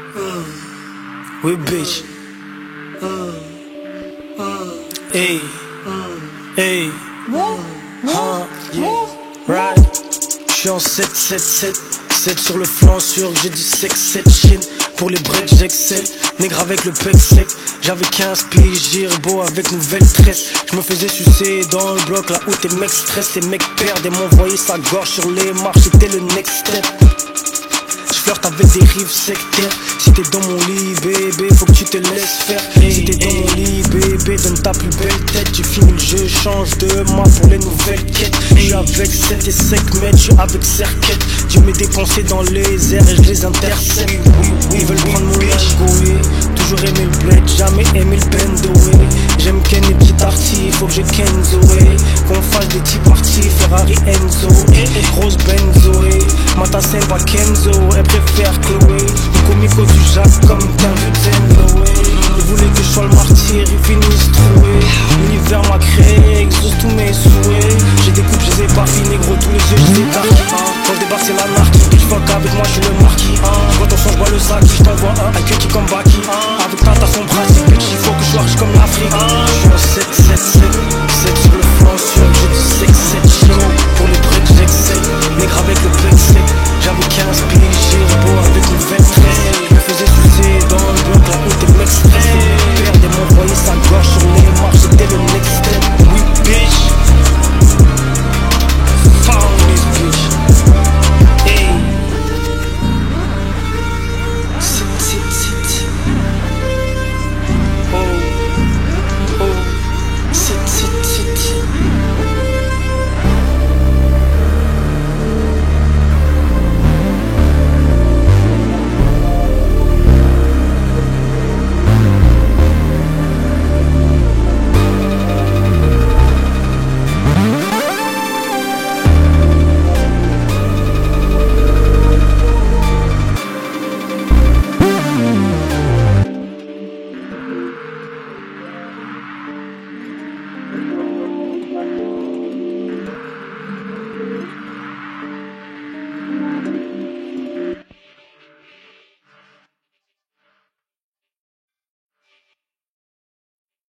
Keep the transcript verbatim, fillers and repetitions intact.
Oui, bitch. Hey, hey, huh, yeah, right. J'suis en sept sept sept, sept sur le flanc sûr, j'ai du sexe, sept chine. Pour les breaks j'excelle, nègre avec le pec sec. J'avais quinze piges, beau avec nouvelle tresse. J'me faisais sucer dans le bloc, là où tes mecs stressent. Les mecs perdent et m'envoyaient sa gorge sur les marches, c'était le next step. J'flirte avec des rives sectaires. Si t'es dans mon lit bébé, faut que tu te laisses faire. Si t'es dans mon lit bébé, donne ta plus belle tête. Tu finis le jeu, change de moi pour les nouvelles quêtes. J'suis avec sept et cinq mètres, j'suis avec Serquette. Dieu mets des pensées dans les airs et je les intercepte. Ils veulent prendre mon lingot, toujours aimé le bled, jamais aimé le bendo. J'aime Ken et petit arty, faut que je Kenzo. Qu'on fasse des petits parties, Ferrari Enzo. Grosse Benzo, Mata Semba Kenzo. Elle préfère Chloé, le comico du Jacques comme t'as vu Zendo. Ils voulaient que je sois le martyr, ils finissent troués. L'univers m'a créé, exauce tous mes souhaits. J'ai des coupes, je les ai pas finis, gros tous les yeux, je les darky. Quand je débarque c'est l'anarchie, bitch fuck avec moi je suis le marquis. Quand on change, je bois le sac, je t'envoie un, un que qui come back.